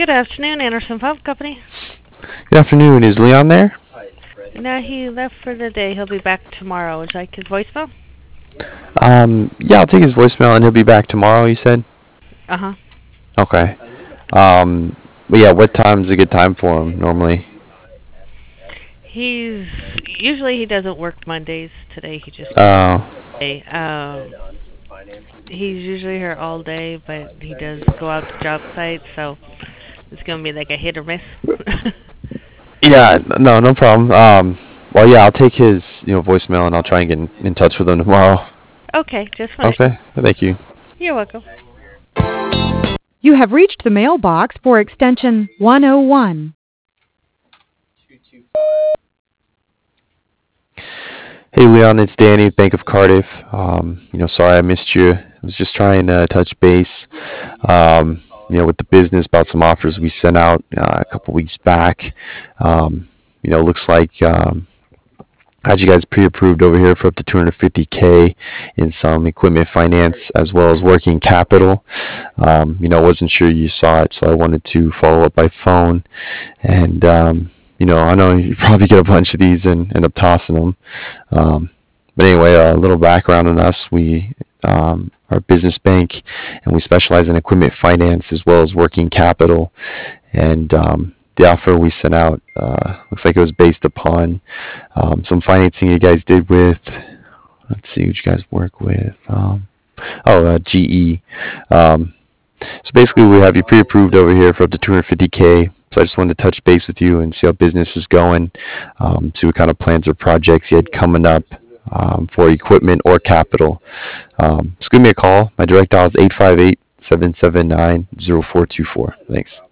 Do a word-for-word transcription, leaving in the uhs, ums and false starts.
afternoon, Anderson Pump Company. Good afternoon. Is Leon there? No, he left for the day. He'll be back tomorrow. Would you like his voicemail? Um, yeah, I'll take his voicemail and he'll be back tomorrow, you said? Uh huh. Okay. Um, but yeah, what time's a good time for him normally? He's usually he doesn't work Mondays. Today he just Uh, day. Um, he's usually here all day, but he does go out to job sites, so it's gonna be like a hit or miss. yeah, no, no problem. Um, well, yeah, I'll take his, you know, voicemail and I'll try and get in, in touch with him tomorrow. Okay, just fine. Okay, thank you. You're welcome. You have reached the mailbox for extension one oh one. Hey, Leon, it's Danny, Bank of Cardiff. Um, you know, sorry I missed you. I was just trying to touch base, um, you know, with the business about some offers we sent out uh, a couple weeks back. Um, you know, looks like um, I had you guys pre-approved over here for up to two hundred fifty K in some equipment finance as well as working capital. Um, you know, wasn't sure you saw it, so I wanted to follow up by phone. And, um, you know, I know you probably get a bunch of these and end up tossing them. Um, but anyway, a little background on us. We um, are a business bank, and we specialize in equipment finance as well as working capital. And um, the offer we sent out uh, looks like it was based upon um, some financing you guys did with, let's see, what you guys work with. Um, oh, uh, G E. Um, so basically, we have you pre-approved over here for up to two hundred fifty K. So I just wanted to touch base with you and see how business is going, um, see what kind of plans or projects you had coming up um, for equipment or capital. Um, just give me a call. My direct dial is eight five eight, seven seven nine, zero four two four. Thanks.